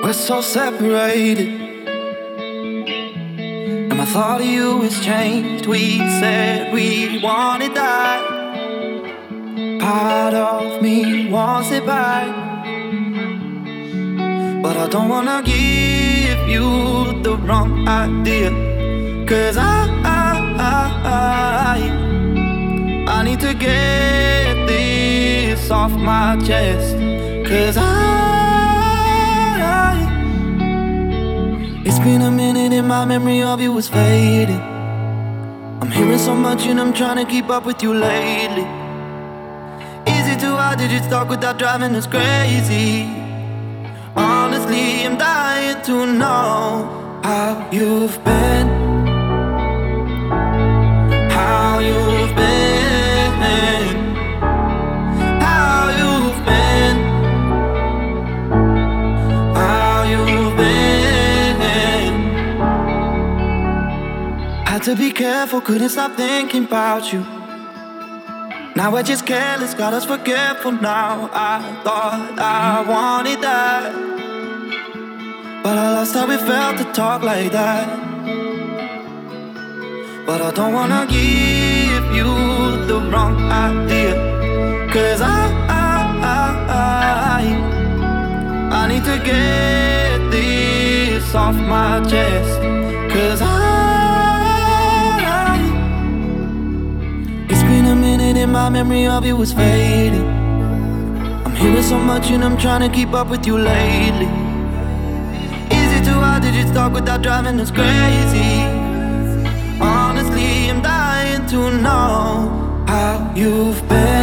We're so separated, and my thought of you has changed. We said we wanted that. Part of me wants it back, but I don't wanna give you the wrong idea. 'Cause I need to get this off my chest. 'Cause it's been a minute and my memory of you is fading. I'm hearing so much and I'm trying to keep up with you lately. Is it too hard to just talk without driving us crazy? Honestly, I'm dying to know how you've been. How you've been. How you've been. How you've been. Had to be careful, couldn't stop thinking about you. Now we're just careless, got us forgetful now. I thought I wanted that, but I lost how it felt to talk like that. But I don't wanna give you the wrong idea. 'Cause I need to get this off my chest. 'Cause it's been a minute and my memory of you is fading. I'm hearing so much and I'm trying to keep up with you lately. Is it too hard to just talk without driving us crazy? Honestly, I'm dying to know how you've been.